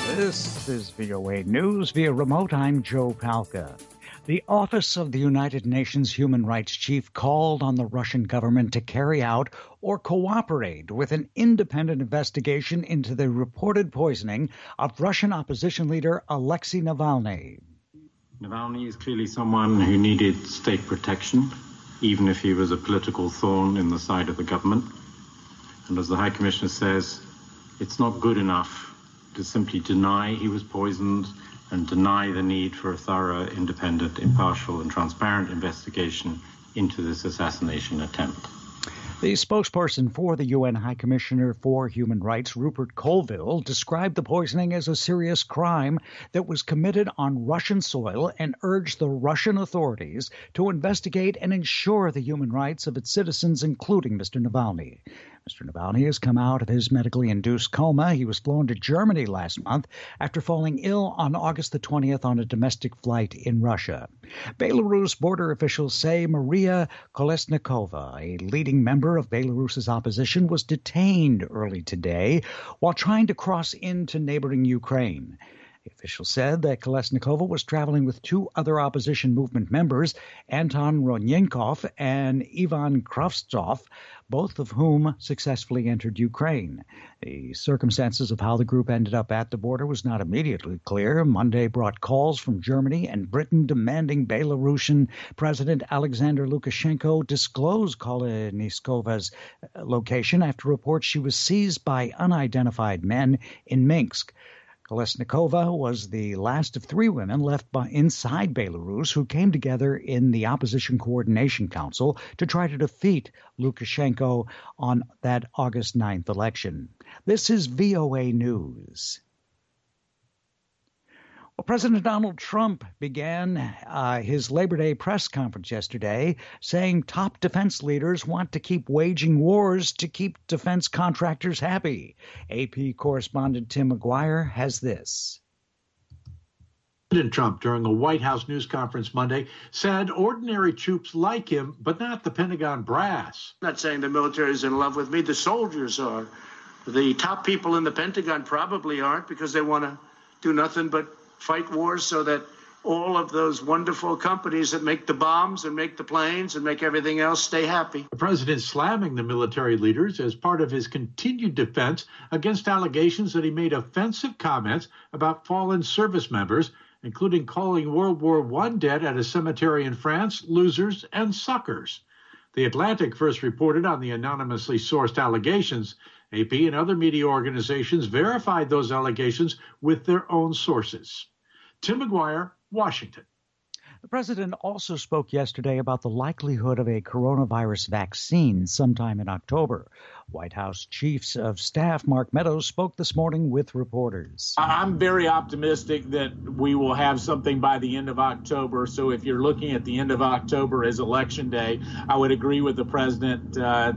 This is VOA News via remote. I'm Joe Palca. The Office of the United Nations Human Rights Chief called on the Russian government to carry out or cooperate with an independent investigation into the reported poisoning of Russian opposition leader Alexei Navalny. Navalny is clearly someone who needed state protection, even if he was a political thorn in the side of the government. And as the High Commissioner says, it's not good enough to simply deny he was poisoned and deny the need for a thorough, independent, impartial and transparent investigation into this assassination attempt. The spokesperson for the UN High Commissioner for Human Rights, Rupert Colville, described the poisoning as a serious crime that was committed on Russian soil and urged the Russian authorities to investigate and ensure the human rights of its citizens, including Mr. Navalny. Mr. Navalny has come out of his medically induced coma. He was flown to Germany last month after falling ill on August the 20th on a domestic flight in Russia. Belarus border officials say Maria Kolesnikova, a leading member of Belarus's opposition, was detained early today while trying to cross into neighboring Ukraine. The official said that Kolesnikova was traveling with two other opposition movement members, Anton Ronyenkov and Ivan Kravtsov, both of whom successfully entered Ukraine. The circumstances of how the group ended up at the border was not immediately clear. Monday brought calls from Germany and Britain demanding Belarusian President Alexander Lukashenko disclose Kolesnikova's location after reports she was seized by unidentified men in Minsk. Kolesnikova was the last of three women left inside Belarus who came together in the Opposition Coordination Council to try to defeat Lukashenko on that August 9th election. This is VOA News. Well, President Donald Trump began his Labor Day press conference yesterday saying top defense leaders want to keep waging wars to keep defense contractors happy. AP correspondent Tim McGuire has this. President Trump, during a White House news conference Monday, said ordinary troops like him, but not the Pentagon brass. I'm not saying the military is in love with me. The soldiers are. The top people in the Pentagon probably aren't, because they want to do nothing but fight wars so that all of those wonderful companies that make the bombs and make the planes and make everything else stay happy. The president slamming the military leaders as part of his continued defense against allegations that he made offensive comments about fallen service members, including calling World War I dead at a cemetery in France losers and suckers. The Atlantic first reported on the anonymously sourced allegations. AP and other media organizations verified those allegations with their own sources. Tim McGuire, Washington. The president also spoke yesterday about the likelihood of a coronavirus vaccine sometime in October. White House Chiefs of Staff Mark Meadows spoke this morning with reporters. I'm very optimistic that we will have something by the end of October. So if you're looking at the end of October as Election Day, I would agree with the president that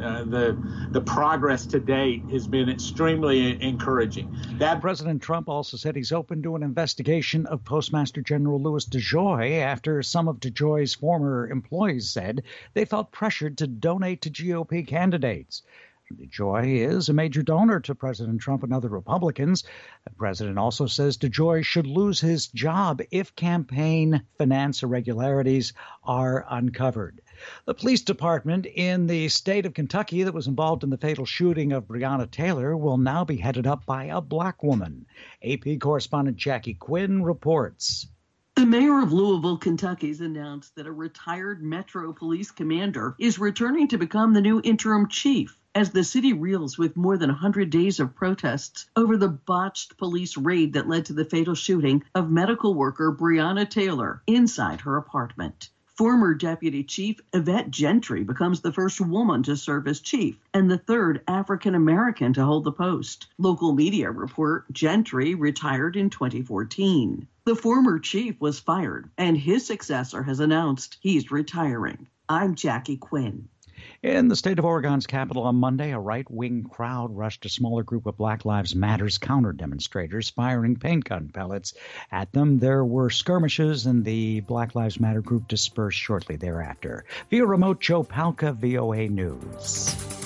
the progress to date has been extremely encouraging. President Trump also said he's open to an investigation of Postmaster General Louis DeJoy after some of DeJoy's former employees said they felt pressured to donate to GOP candidates. DeJoy is a major donor to President Trump and other Republicans. The president also says DeJoy should lose his job if campaign finance irregularities are uncovered. The police department in the state of Kentucky that was involved in the fatal shooting of Breonna Taylor will now be headed up by a black woman. AP correspondent Jackie Quinn reports. The mayor of Louisville, Kentucky, has announced that a retired Metro Police commander is returning to become the new interim chief as the city reels with more than 100 days of protests over the botched police raid that led to the fatal shooting of medical worker Breonna Taylor inside her apartment. Former Deputy Chief Yvette Gentry becomes the first woman to serve as chief and the third African-American to hold the post. Local media report Gentry retired in 2014. The former chief was fired, and his successor has announced he's retiring. I'm Jackie Quinn. In the state of Oregon's capital on Monday, a right-wing crowd rushed a smaller group of Black Lives Matter's counter-demonstrators, firing paint gun pellets at them. There were skirmishes, and the Black Lives Matter group dispersed shortly thereafter. Via remote, Joe Palca, VOA News.